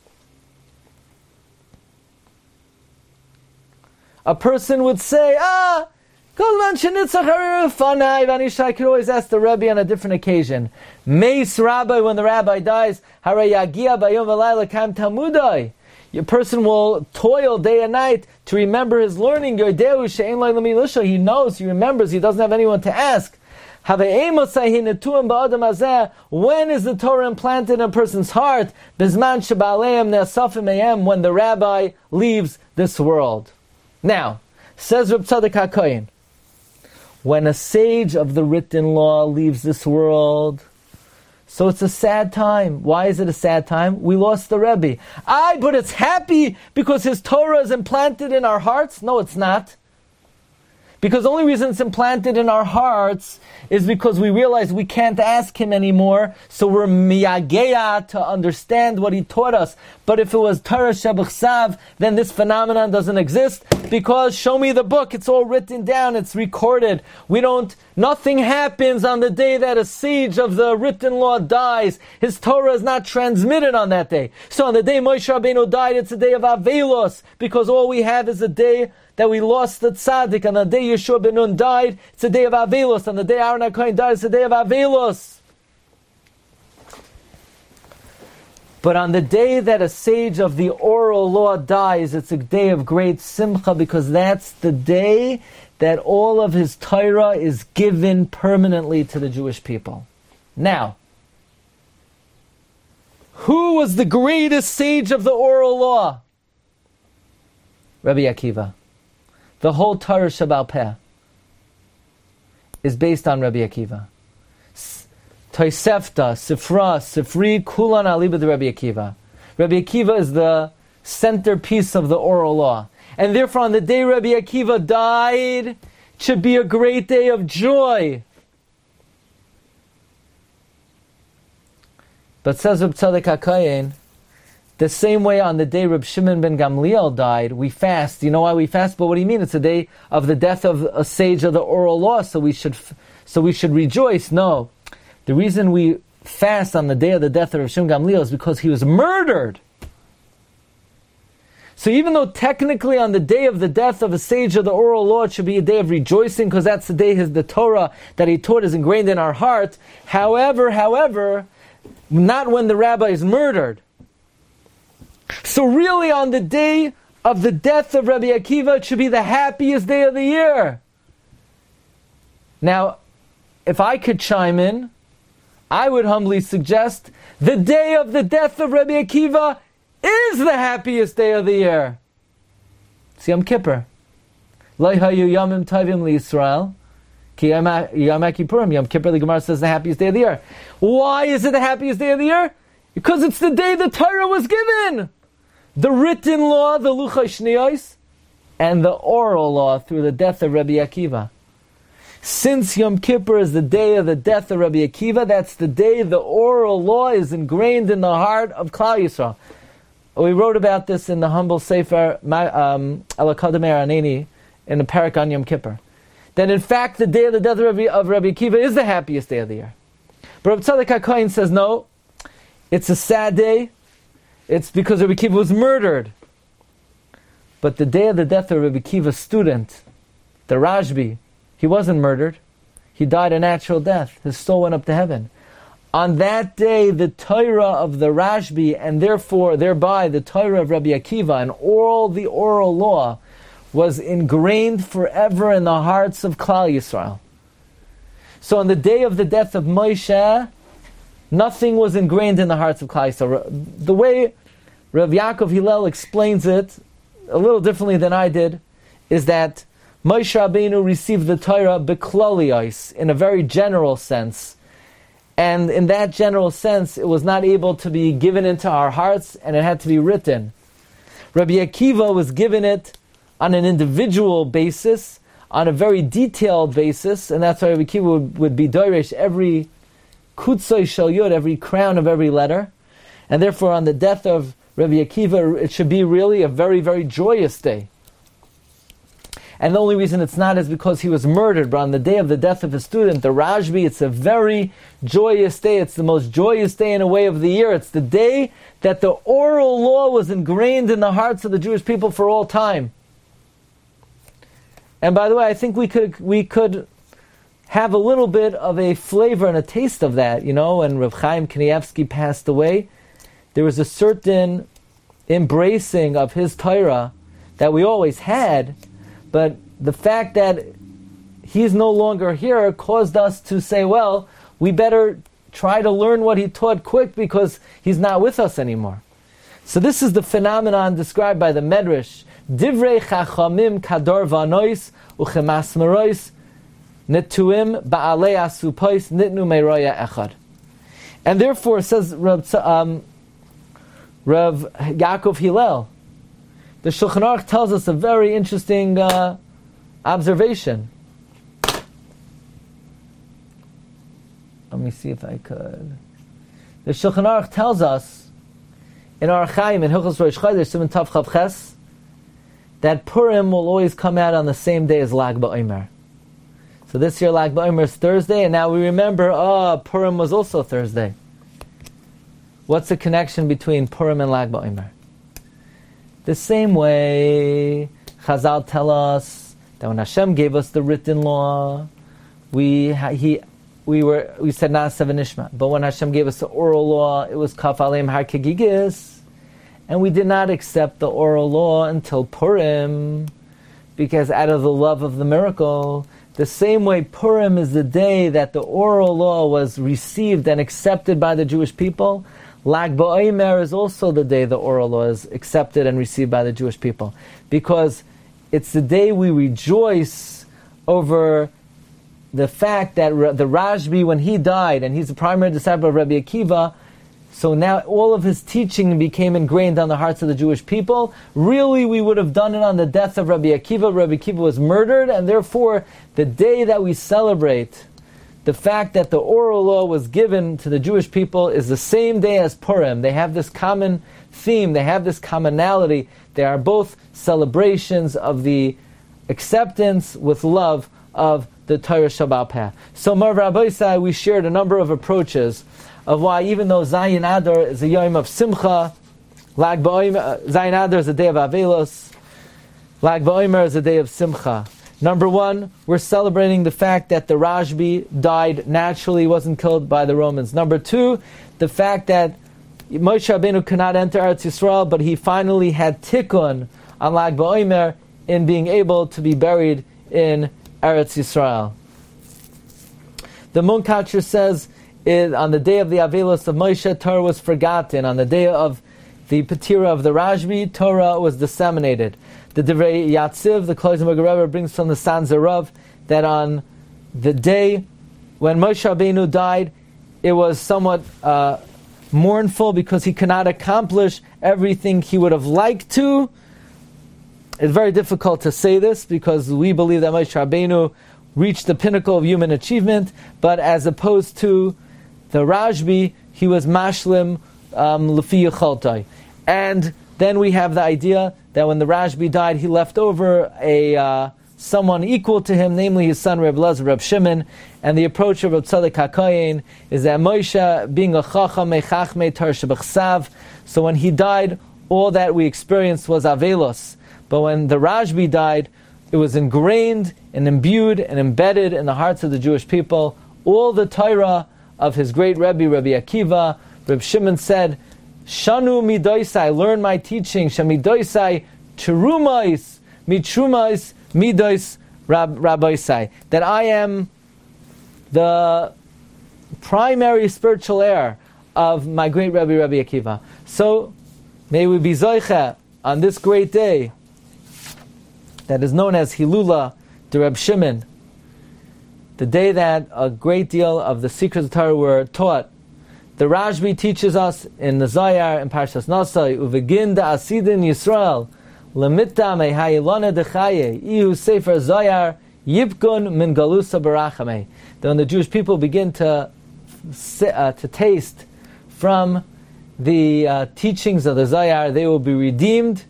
a person would say, ah, I could always ask the Rebbe on a different occasion. Meis Rabbi, when the Rabbi dies, your person will toil day and night to remember his learning. He knows, he remembers, he doesn't have anyone to ask. When is the Torah implanted in a person's heart? When the Rabbi leaves this world. Now, says Reb Tzadok HaKohen, when a sage of the written law leaves this world, so it's a sad time. Why is it a sad time? We lost the Rebbe. Aye, but it's happy because his Torah is implanted in our hearts? No, it's not. Because the only reason it's implanted in our hearts is because we realize we can't ask him anymore, so we're miyageya to understand what he taught us. But if it was Torah Shebechsav, then this phenomenon doesn't exist, because show me the book, it's all written down, it's recorded. We don't, nothing happens on the day that a sage of the written law dies. His Torah is not transmitted on that day. So on the day Moshe Rabbeinu died, it's a day of Avelos, because all we have is a day that we lost the tzaddik. On the day Yeshua ben Nun died, it's a day of Avelos. On the day Aaron HaKohen died, it's a day of Avelos. But on the day that a sage of the oral law dies, it's a day of great simcha, because that's the day that all of his Torah is given permanently to the Jewish people. Now, who was the greatest sage of the oral law? Rabbi Akiva. The whole Torah Sheba'al Peh is based on Rabbi Akiva. Tosefta, Sifra, Sifri, Kulan Aliba de Rabbi Akiva. Rabbi Akiva is the centerpiece of the oral law. And therefore on the day Rabbi Akiva died, it should be a great day of joy. But says Reb Tzadok HaKohen, the same way on the day Reb Shimon ben Gamliel died, we fast. You know why we fast? But what do you mean? It's the day of the death of a sage of the oral law, so we should, so we should rejoice. No, the reason we fast on the day of the death of Reb Shimon Gamliel is because he was murdered. So even though technically on the day of the death of a sage of the oral law, it should be a day of rejoicing, because that's the day his the Torah that he taught is ingrained in our heart. However, however, not when the rabbi is murdered. So really on the day of the death of Rabbi Akiva, it should be the happiest day of the year. Now, if I could chime in, I would humbly suggest the day of the death of Rabbi Akiva is the happiest day of the year. It's Yom Kippur. Lo hayu yamim tovim liYisrael ki Yom Kippurim. Yom Kippur, the Gemara says, the happiest day of the year. Why is it the happiest day of the year? Because it's the day the Torah was given. The written law, the Luchos Shniyos, and the oral law through the death of Rabbi Akiva. Since Yom Kippur is the day of the death of Rabbi Akiva, that's the day the oral law is ingrained in the heart of Klal Yisrael. We wrote about this in the humble Sefer um, Al Kaddimer Aneni in the Parak on Yom Kippur. then in fact the day of the death of Rabbi, of Rabbi Akiva is the happiest day of the year. But Rabbi Tzadok HaKohen says no, it's a sad day. It's because Rabbi Akiva was murdered. But the day of the death of Rabbi Akiva's student, the Rashbi, he wasn't murdered. He died a natural death. His soul went up to heaven. On that day, the Torah of the Rashbi, and therefore, thereby, the Torah of Rabbi Akiva, and all the oral law, was ingrained forever in the hearts of Klal Yisrael. So on the day of the death of Moshe, nothing was ingrained in the hearts of Klal Yisrael. The way Rav Yaakov Hillel explains it, a little differently than I did, is that Moshe Rabbeinu received the Torah beklolios, in a very general sense. And in that general sense, it was not able to be given into our hearts, and it had to be written. Rabbi Akiva was given it on an individual basis, on a very detailed basis, and that's why Rabbi Akiva would, would be doresh every kutzoi shel yud, every crown of every letter. And therefore, on the death of Rabbi Akiva, it should be really a very, very joyous day. And the only reason it's not is because he was murdered. But on the day of the death of his student, the Rashbi, it's a very joyous day. It's the most joyous day in a way of the year. It's the day that the oral law was ingrained in the hearts of the Jewish people for all time. And by the way, I think we could we could have a little bit of a flavor and a taste of that. You know, when Rav Chaim Kanievsky passed away, there was a certain embracing of his Torah that we always had. But the fact that he's no longer here caused us to say, well, we better try to learn what he taught quick because he's not with us anymore. So this is the phenomenon described by the Medrash. Divrei chachamim kador vanois uchemasmerois netuim ba'alei asupos nitnu meiroya echad. And therefore, says Rav, um, Rav Yaakov Hillel, the Shulchan Aruch tells us a very interesting uh, observation. Let me see if I could. The Shulchan Aruch tells us in Orach Chaim in Hilchos Rosh Chodesh Siman Tav Chav Ches that Purim will always come out on the same day as Lag BaOmer. So this year Lag BaOmer is Thursday, and now we remember, oh, Purim was also Thursday. What's the connection between Purim and Lag BaOmer? The same way Chazal tell us that when Hashem gave us the written law, we he we were we said Na'aseh v'nishma. But when Hashem gave us the oral law, it was Kaf Aleim Har Kegigis, and we did not accept the oral law until Purim, because out of the love of the miracle. The same way Purim is the day that the oral law was received and accepted by the Jewish people, Lag BaOmer is also the day the oral law is accepted and received by the Jewish people. Because it's the day we rejoice over the fact that the Rashbi, when he died, and he's the primary disciple of Rabbi Akiva, so now all of his teaching became ingrained on the hearts of the Jewish people. Really, we would have done it on the death of Rabbi Akiva. Rabbi Akiva was murdered, and therefore, the day that we celebrate the fact that the oral law was given to the Jewish people is the same day as Purim. They have this common theme, they have this commonality. They are both celebrations of the acceptance with love of the Torah Shabbat Peh. So, Mar Rabbeisai, we shared a number of approaches of why, even though Zayin Adar is a Yom of Simcha, Lag BaOmer, Zayin Adar is a day of Avelos, Lag BaOmer is a day of Simcha. Number one, we're celebrating the fact that the Rashbi died naturally, wasn't killed by the Romans. Number two, the fact that Moshe Rabbeinu could not enter Eretz Yisrael, but he finally had tikkun on Lag BaOmer in being able to be buried in Eretz Yisrael. The Munkatcher says, it, on the day of the Avelos of Moshe, Torah was forgotten. On the day of the Petira of the Rashbi, Torah was disseminated. The Divrei Yatziv, the Kloisenberger Rebbe, brings from the Sanzarav that on the day when Moshe Rabbeinu died, it was somewhat uh, mournful because he could not accomplish everything he would have liked to. It's very difficult to say this because we believe that Moshe Rabbeinu reached the pinnacle of human achievement, but as opposed to the Rashbi, he was mashlim lefi yecholtai. And then we have the idea that when the Rashbi died, he left over a uh, someone equal to him, namely his son Reb Elazar, Reb Shimon, and the approach of Reb Tzadok HaKohen is that Moshe, being a chacham mechachmei Torah shebechsav, so when he died, all that we experienced was avelos. But when the Rashbi died, it was ingrained and imbued and embedded in the hearts of the Jewish people. All the Torah of his great Rebbe, Rabbi Akiva, Reb Shimon said, Shanu midoisai, learn my teaching, shamidoisai terumais, mitrumais, midois rab, rabboisai, that I am the primary spiritual heir of my great Rebbe, Rabbi Akiva. So, may we be zoicha on this great day that is known as Hilula de Reb Shimon, the day that a great deal of the secrets of Torah were taught. The Rashbi teaches us in the Zayar, in Parshas Nasai, Uvegin da Asidin Yisrael, Lemitta me hayilana dechaye, Ihu Sefer Zayar, Yibkun min galusa barachame. That when the Jewish people begin to uh, to taste from the uh, teachings of the Zayar, they will be redeemed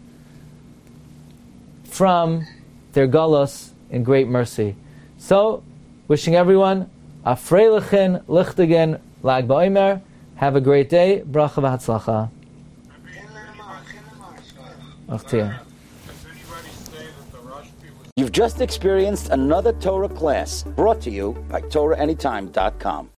from their galus in great mercy. So, wishing everyone a freilichen, lichtigen, lag ba'omer. Have a great day. Bracha v'hatzlacha. You've just experienced another Torah class brought to you by Torah Anytime dot com.